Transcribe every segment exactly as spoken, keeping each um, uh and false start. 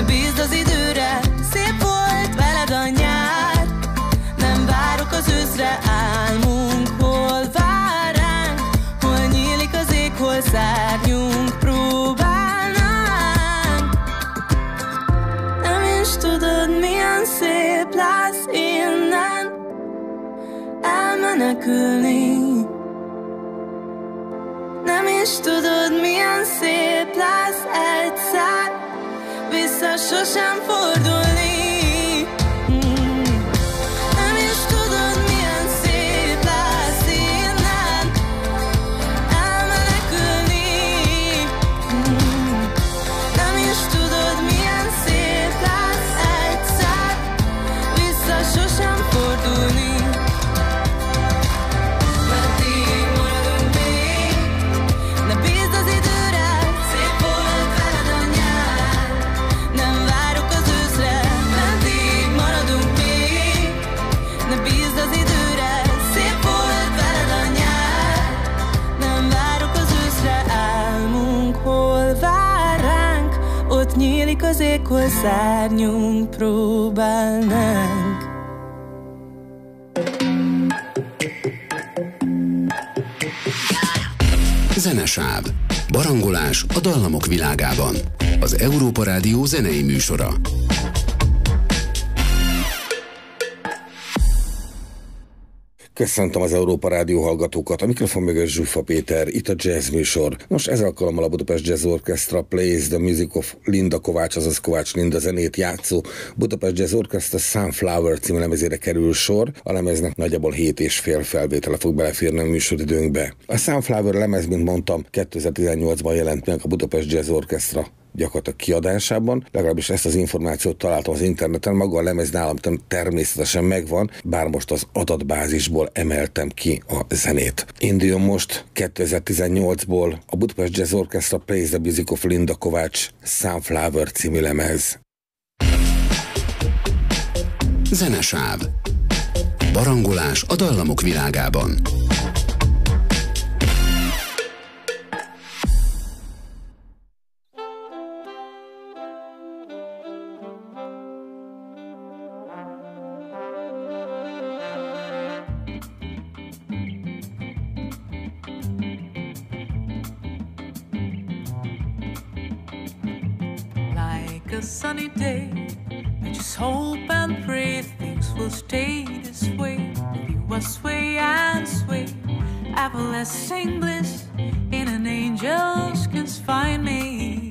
bízd az időre, szép volt veled a nyár. Nem várok az őszre, álmunk hol vár ránk. Hol nyílik az ég, hol szárnyunk próbálnánk. Nem is tudod, milyen szép lesz innen elmenekülni. Nem is tudod, milyen szép lesz egyszer vissza sosem fordulni. mm. Nem is tudod, milyen szép lesz innen elmenekülni. mm. Nem is tudod, milyen szép lesz egyszer vissza sosem fordulni. Nyílik az ég, hol szárnyunk próbálnánk. Zenesáv. Barangolás a dallamok világában. Az Európa Rádió zenei műsora. Köszöntöm az Európa Rádió hallgatókat, a mikrofon mögött Zsufa Péter, itt a jazz műsor. Most ez alkalommal a Budapest Jazz Orchestra Plays the Music of Linda Kovács, azaz Kovács Linda zenét játszó Budapest Jazz Orchestra Sunflower című lemezére kerül sor. A lemeznek nagyjából hét és fél felvétele fog beleférni a műsoridőnkbe. A Sunflower lemez, mint mondtam, kétezer-tizennyolcban jelent meg a Budapest Jazz Orchestra gyakorlatilag kiadásában, legalábbis ezt az információt találtam az interneten, maga a lemez nálam természetesen megvan, bár most az adatbázisból emeltem ki a zenét. Induljon most kétezer-tizennyolcból a Budapest Jazz Orchestra Plays the Music of Linda Kovács Sunflower című lemez. Zenesáv. Barangolás a dallamok világában. A sunny day, I just hope and pray things will stay this way. You will sway and sway, everlasting bliss in an angel's skin's find me.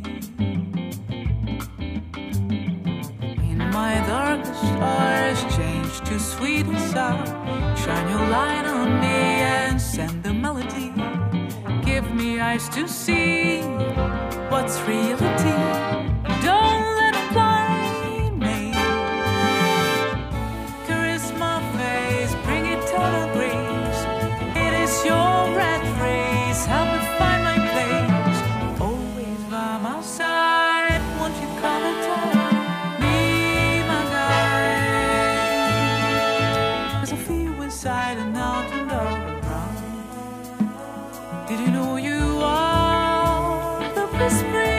In my darkest stars change to sweet and sour. Shine your light on me and send the melody. Give me eyes to see what's reality. Don't let it blind me. Caress my face, bring eternal grace. It is your red phrase, help me find my place. Always by my side, won't you come and tell me, my guide? 'Cause I feel inside and out and around. Did you know you are the whispering?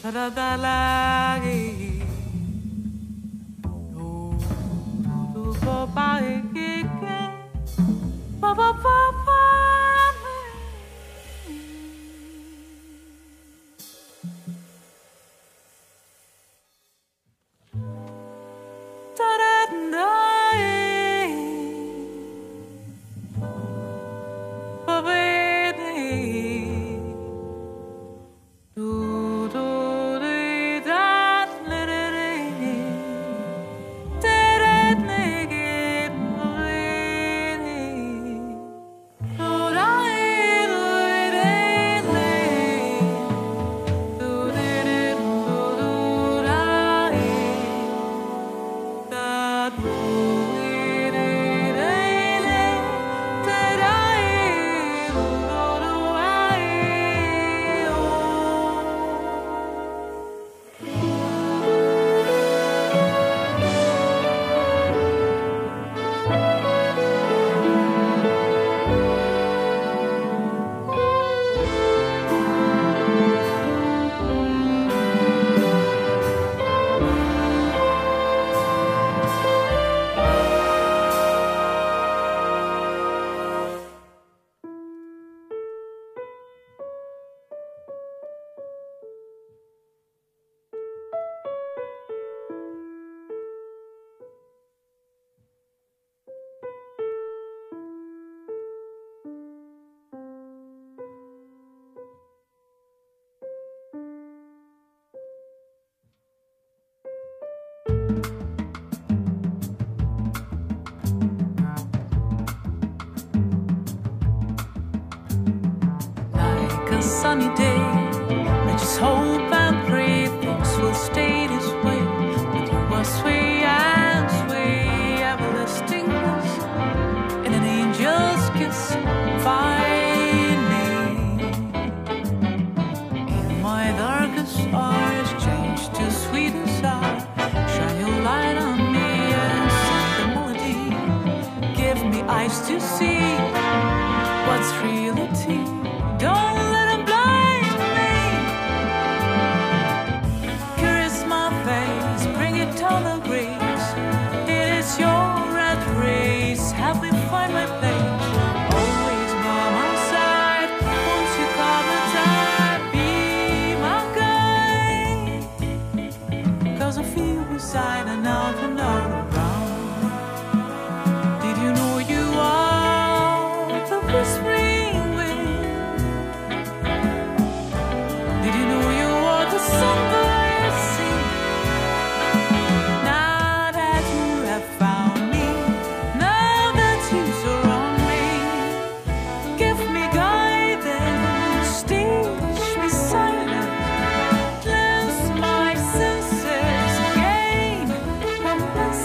Sunny day, I just hope and pray things will stay this way. But you are sway and sway, everlastingness in an angel's kiss. Find me in my darkest hours, change to sweet and sour. Shine your light on me and sing the melody. Give me eyes to see what's reality. Don't let them blind me. Caress my face, bring eternal grace. It is your red race. Help me find my place. Always by my side. Won't you come and die? Be my guide. Cause I feel beside and out and out around. Did you know you are the whispering? Song that I sing. Now that you have found me, now that you surround me, give me guidance, teach me silence, cleanse my senses, gain compensation.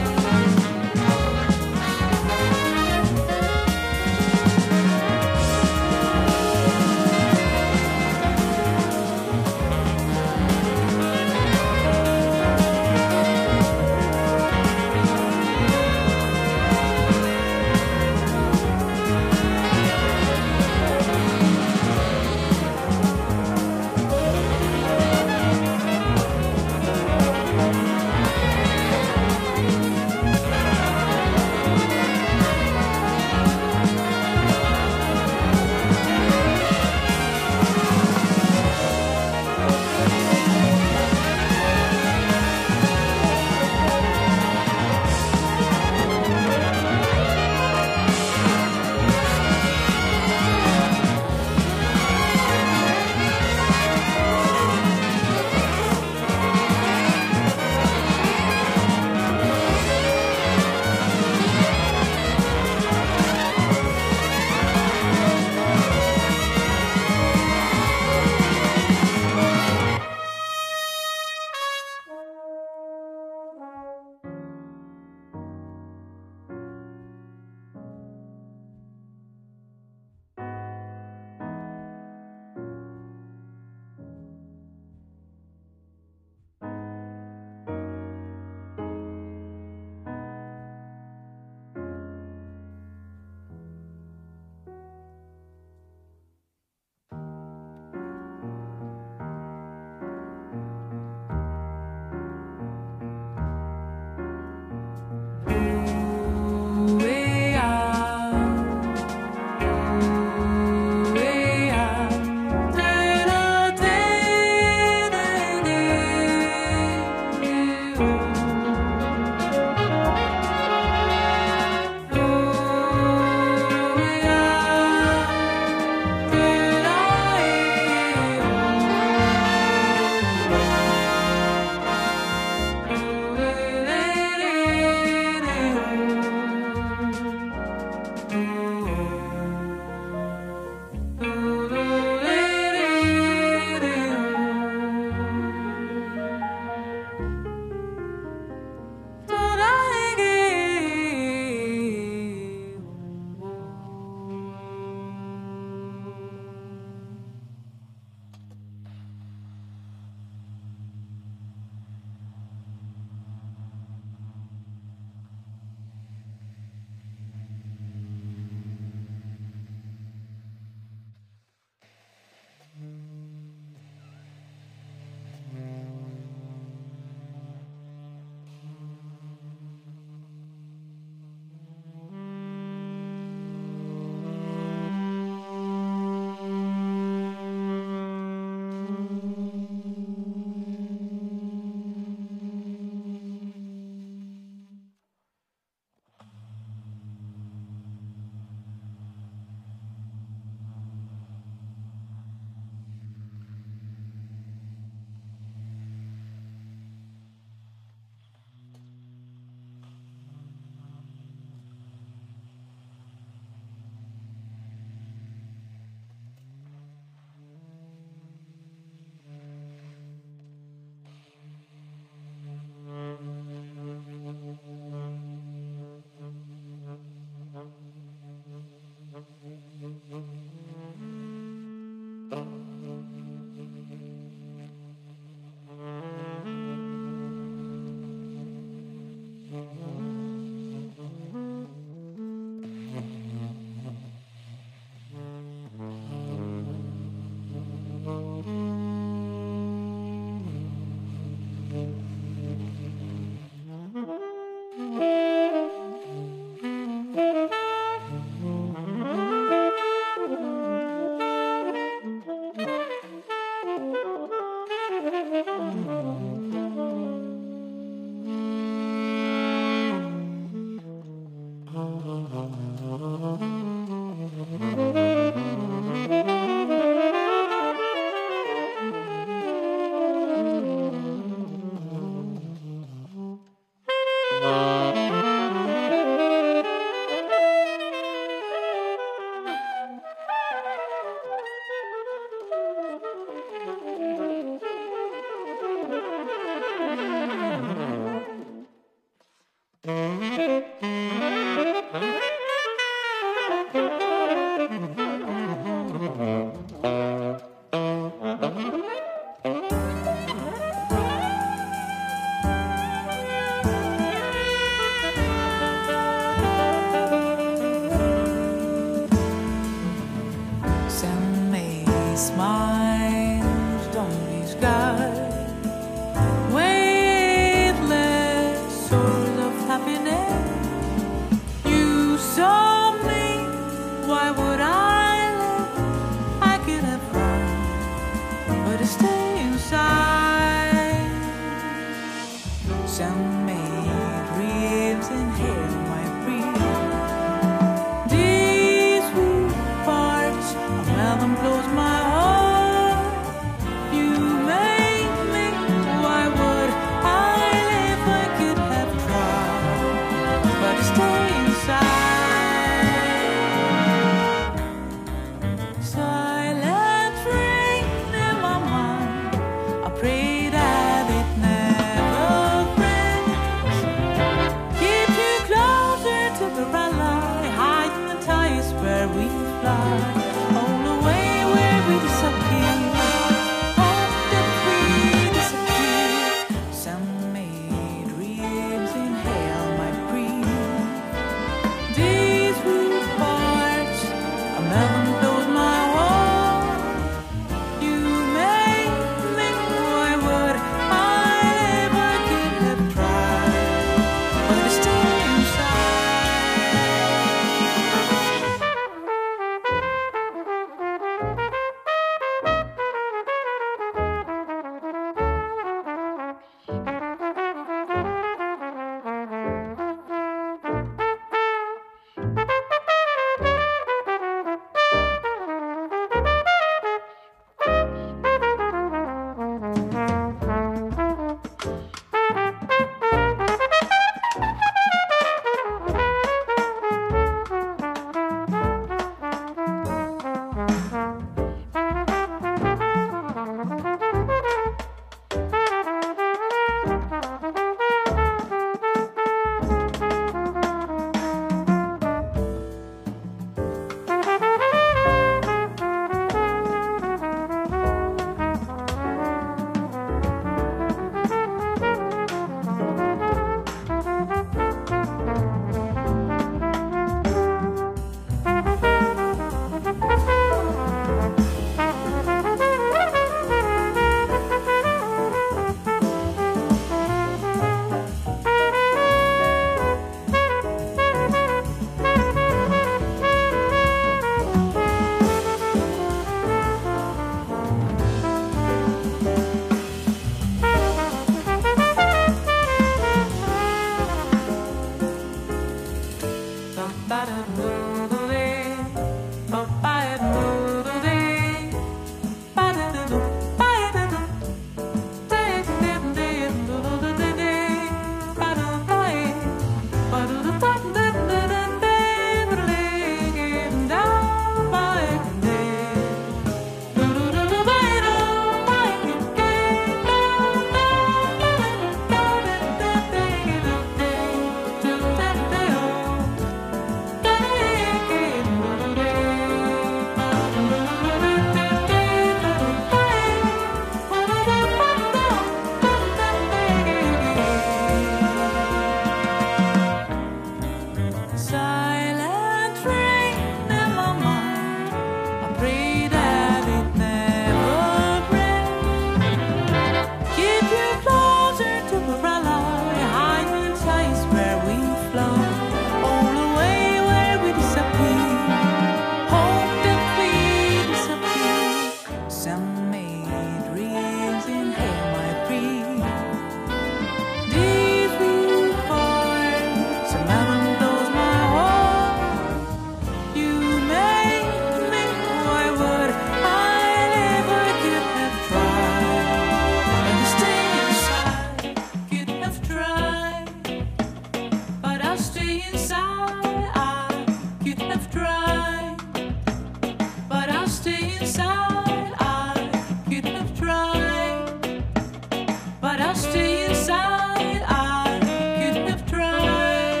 But I'll stay inside. I could have tried.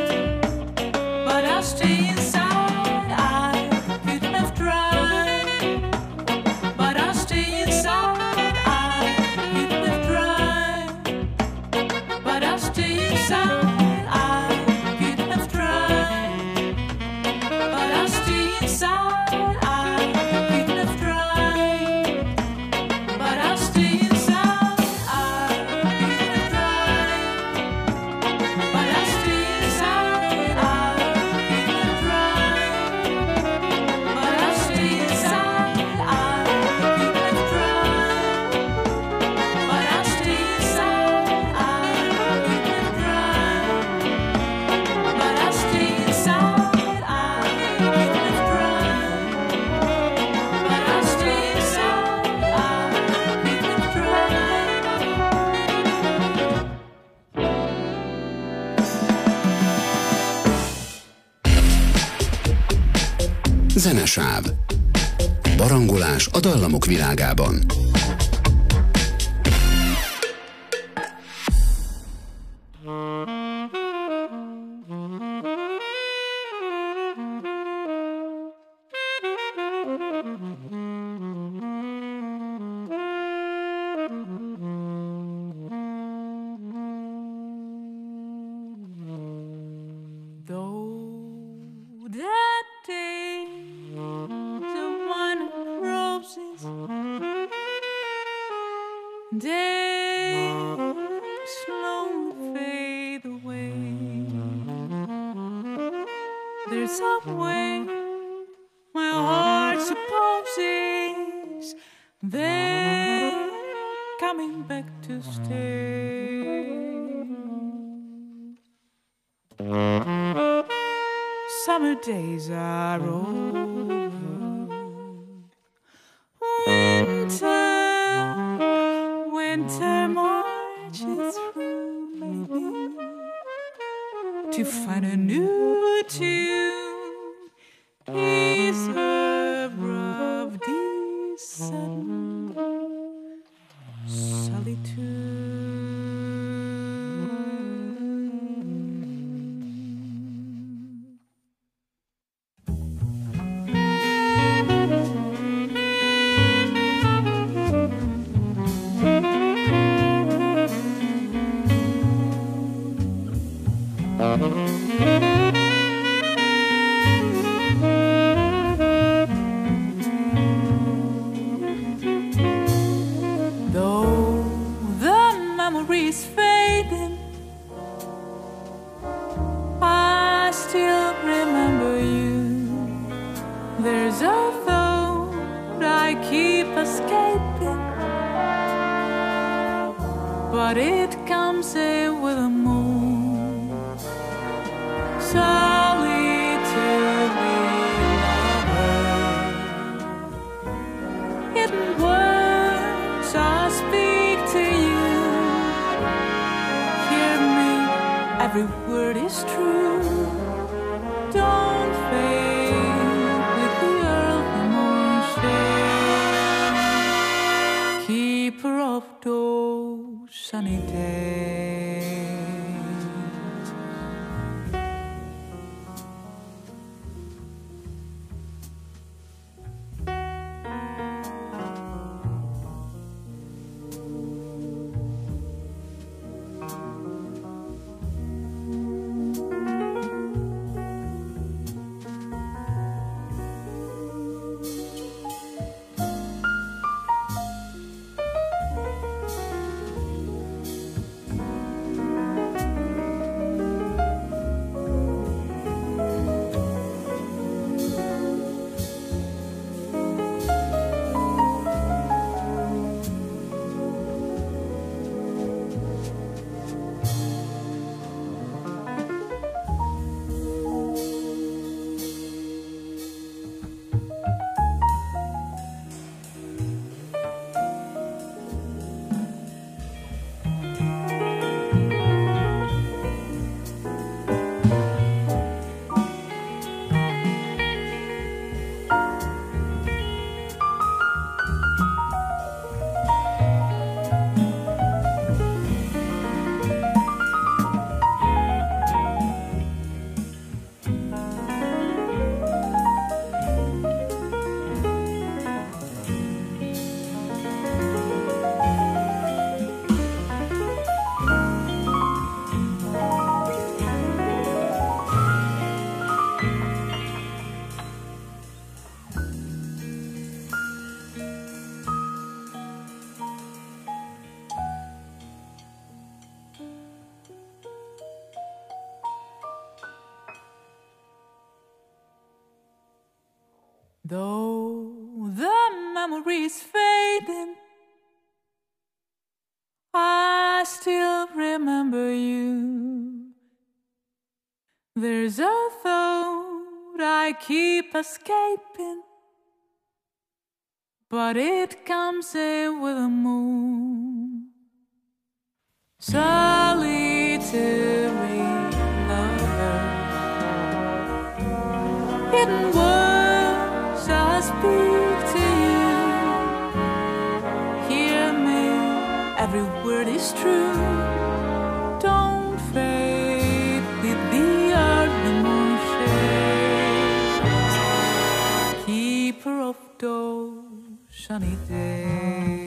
stay inside. I couldn't have tried, but I stay inside. I couldn't have tried, but I stay inside. I couldn't have tried, but I stay inside. I couldn't have tried, but I stay inside. I couldn't have tried, but I stay inside. I couldn't have tried, but I stay inside. I couldn't have tried, but I stay inside. I couldn't have tried, but I stay inside. I couldn't have tried, but I stay inside. I couldn't have tried. Zenesáv. Barangolás a dallamok világában. Though that day the wine of roses, they slowly fade away. There's a way my heart supposes they're coming back to stay. Summer days are over. Winter, winter marches through, maybe to find a new tune. Deserve of this sudden solitude. Though the memory's fading, I still remember you. There's a thought I keep escaping, but it comes in with a moon. Solitary lover, hidden words I speak to you. Hear me, every word is true. Don't fade with the early moonshine, keeper of those sunny days. Though the memory is fading, I still remember you. There's a thought I keep escaping, but it comes in with the moon. Solitary lover, hidden words I speak to you. Hear me, every word is true. Don't fade with the early moon shades, keeper of those sunny days.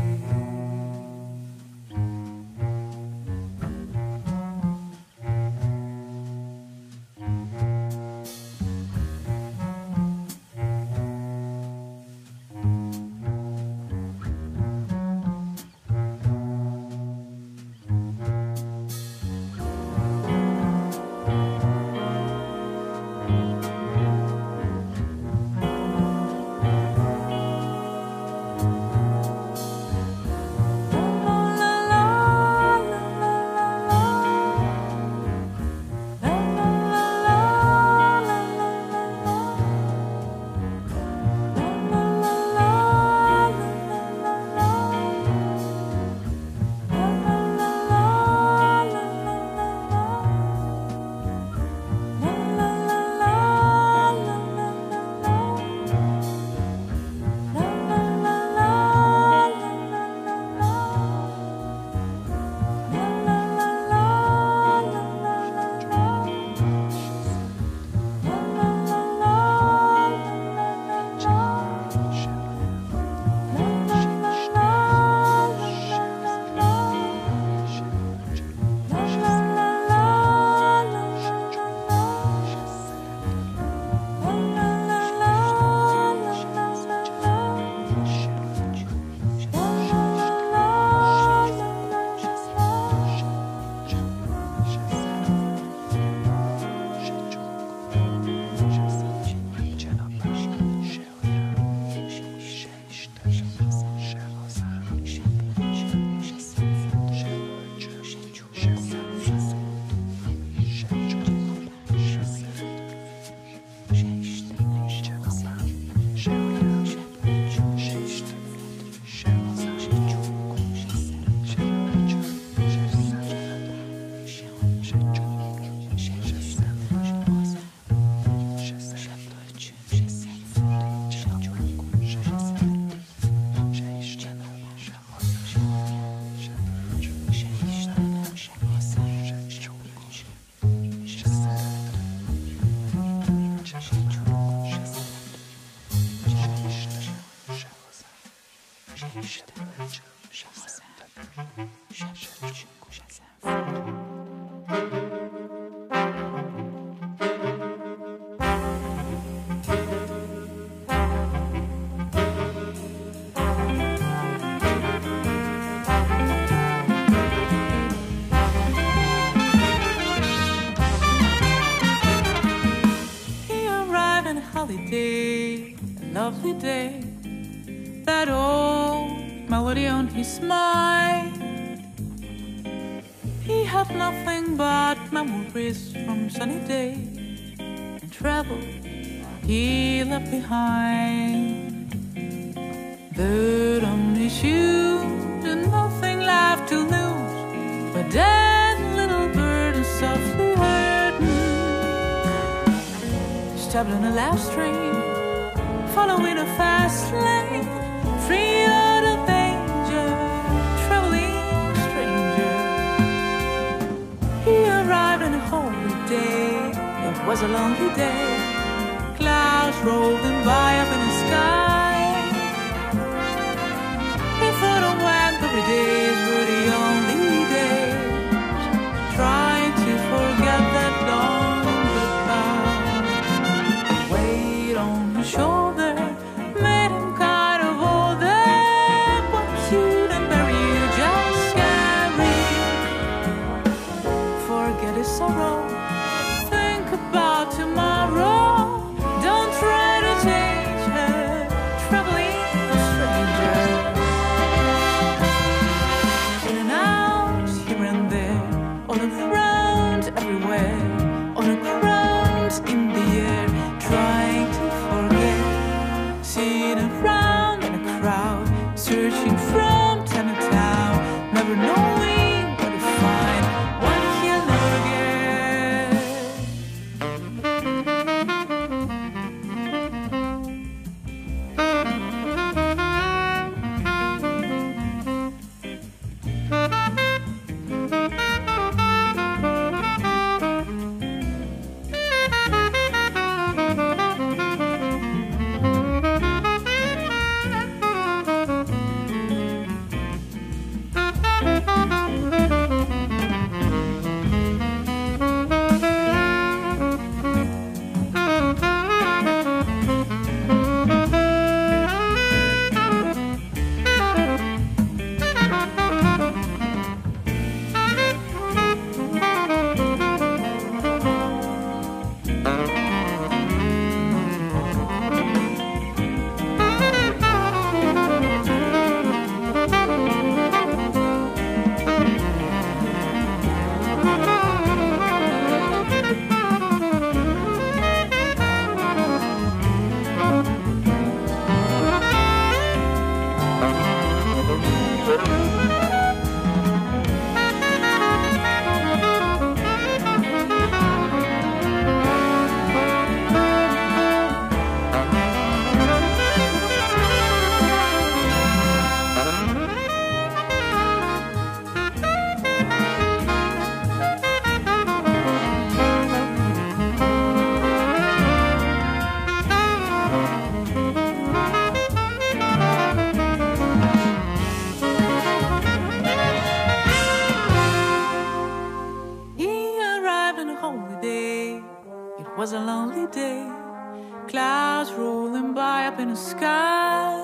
holiday, a lovely day, that old melody on his mind. He had nothing but memories from sunny days and travel he left behind. But only shoes and nothing left to lose, but that little bird is softly hurting. Stepped on a last train, following a fast lane, free out of danger, traveling stranger. He arrived on a holy day. It was a lonely day. Clouds rolling by up in the sky. He thought of when the days were the only days, trying to forget that long goodbye. Weight on his shoulder made him kind of older. What shoot and bury you just scary. Forget his sorrow, think about tomorrow. Don't try to change was a lonely day. Clouds rolling by up in the sky.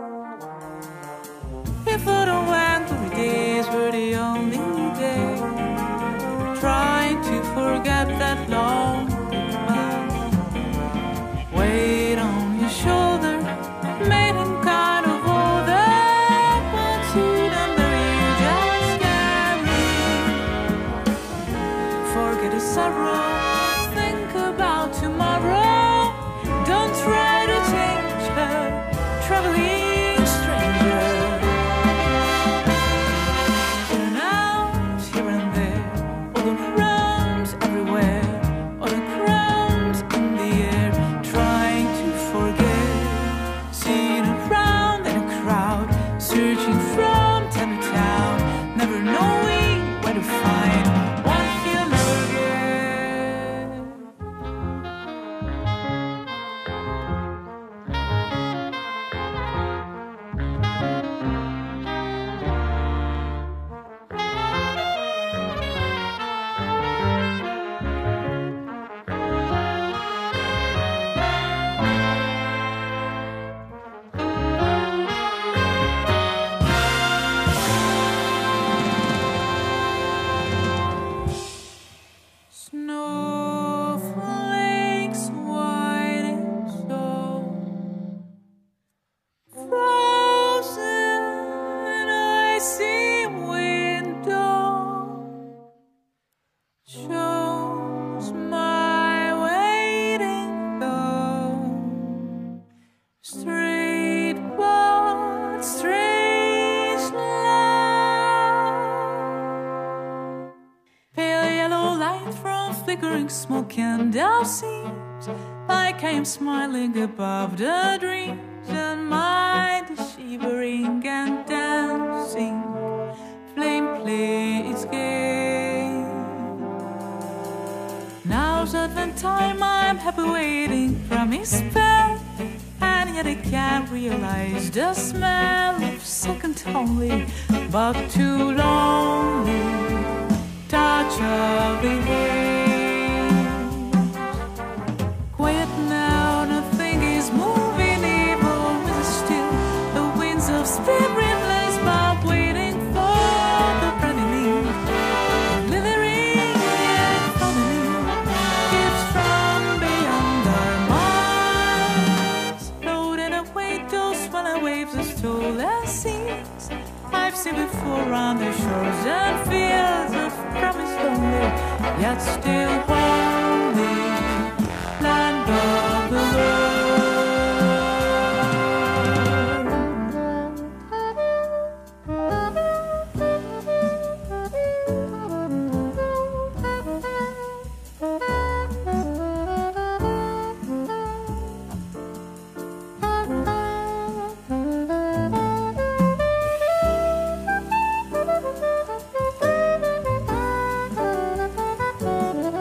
If the winter days were the only day, trying to forget that long goodbye. Weight on your shoulder made him kind of older. Once you under you just can't leave. Forget the sorrow, think about tomorrow. Don't try to change her, traveling stranger. Turn out here and there, all the crumbs everywhere, all the crumbs in the air, trying to forget. Seeing around in a crowd, searching from town to town, never knowing where to find what he'll never get. Snowflakes white and so frozen, icy window shows my waiting though. Straight but strange love. Pale yellow light from flickering smoke and out seems like I am smiling above the dreams, and mind is shivering and dancing. Flame plays game. Now's Advent time, I'm happy waiting from his spell, and yet I can't realize the smell of second only, but too lonely touch of the waves. Quiet now, nothing is moving, evil is still. The winds of spiritless but waiting for the brand new, glittering yet falling gifts from beyond our minds. Floating away those swelling waves of stolen seas I've seen before on the shores and fields of promise lonely, yet still holy, land of the world.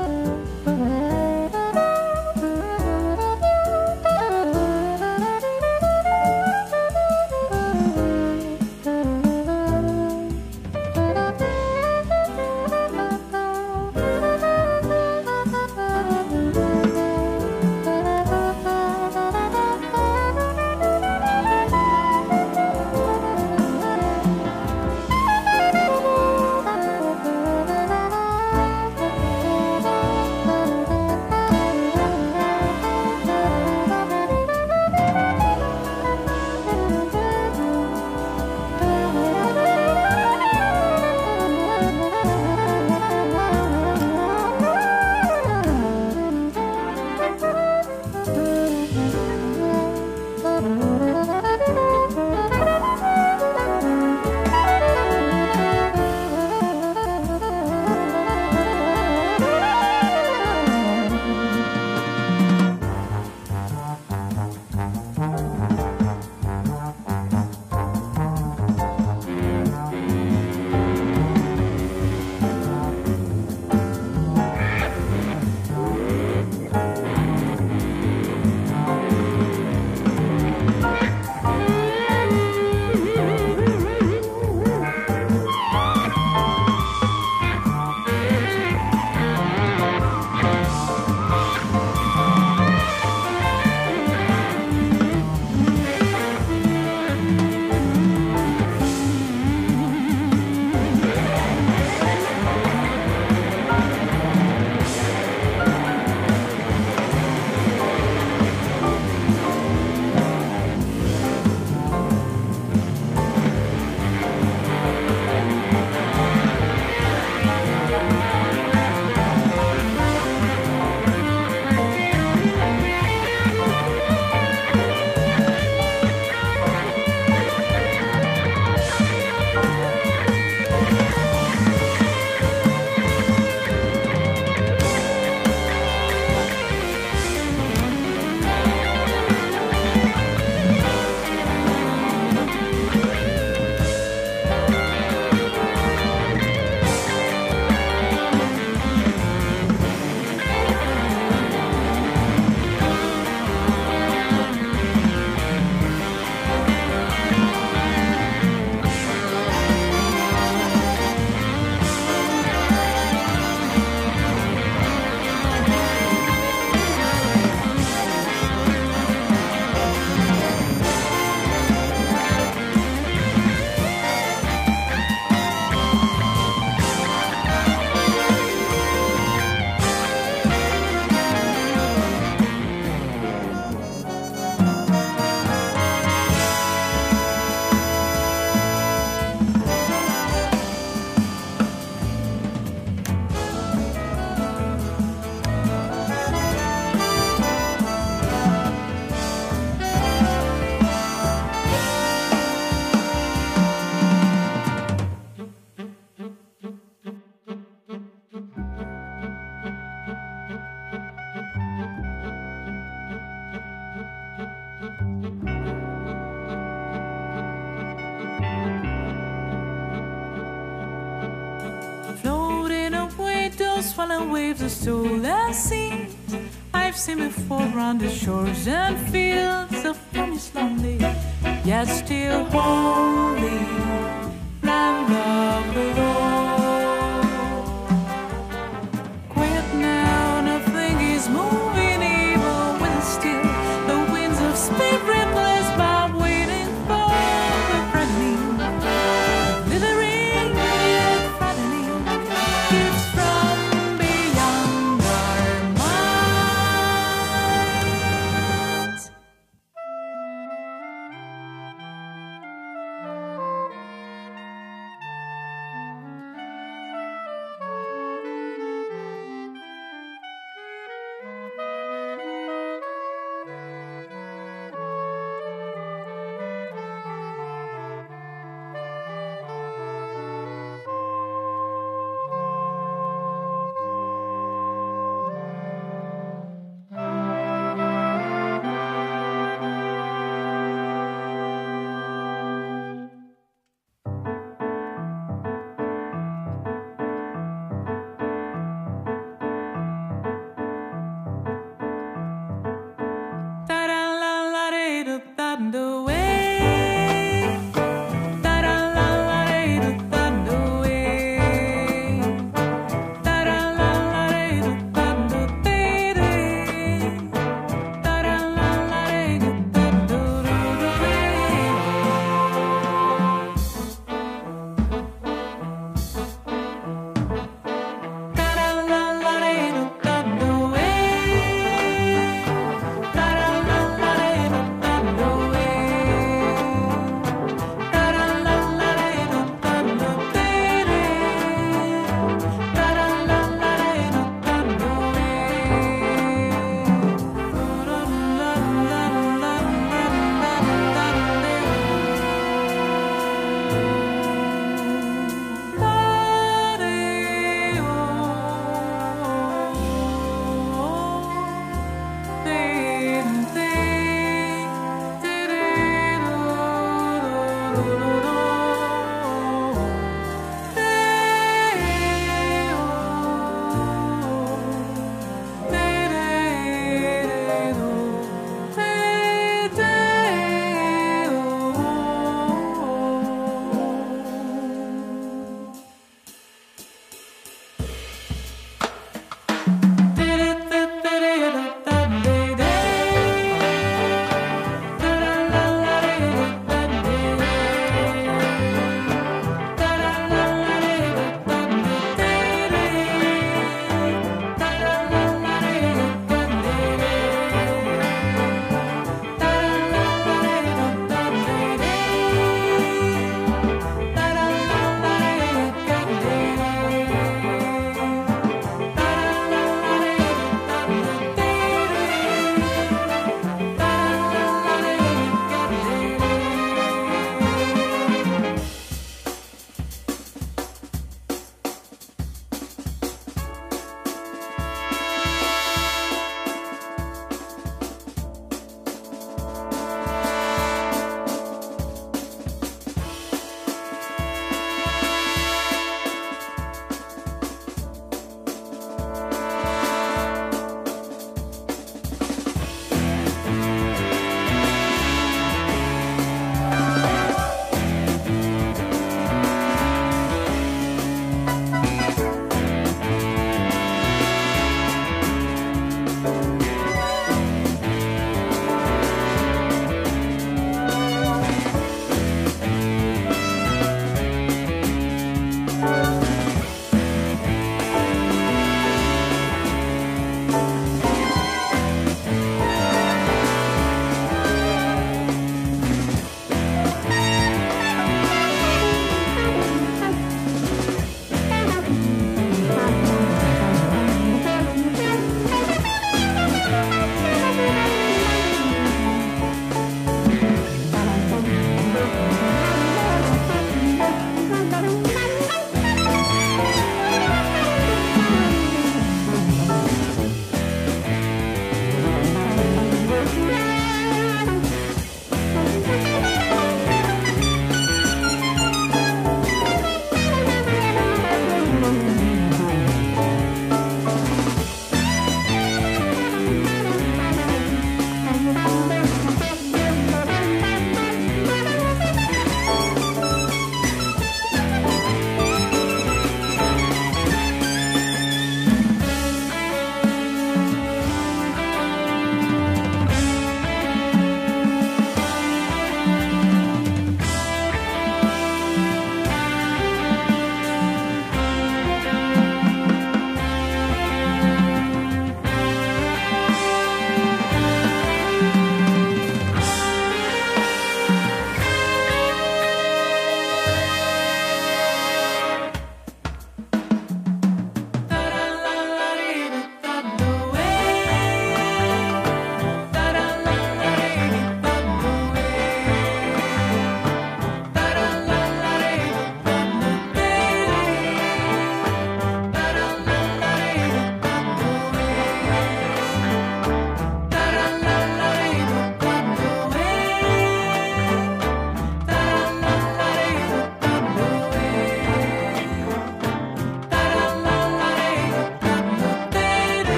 fallen waves of soul and sea. I've seen before round the shores and fields of promised lonely, yet still holy, land of the Lord. Quiet now, nothing is moving, evil will still. The winds of spiritless bob waiting for the threatening, glittering yet frightening gifts from beyond our minds.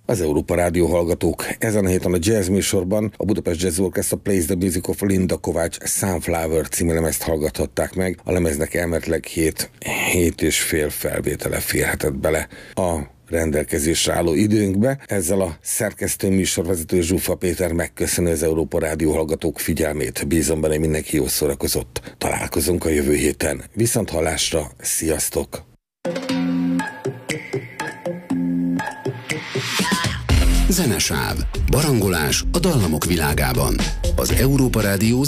Az Európa Rádió hallgatók. Ezen a héten a jazz műsorban a Budapest Jazz Orchestra Plays the Music of Linda Kovács Sunflower című lemezt hallgathatták meg. A lemeznek elméletileg hét, hét és fél felvétele férhetett bele a rendelkezésre álló időnkbe. Ezzel a szerkesztő műsorvezető Zsufa Péter megköszöni az Európa Rádió hallgatók figyelmét. Bízom benne, mindenki jól szórakozott. Találkozunk a jövő héten. Viszont hallásra, sziasztok! Zenesáv. Barangolás a dallamok világában. Az Európa Rádió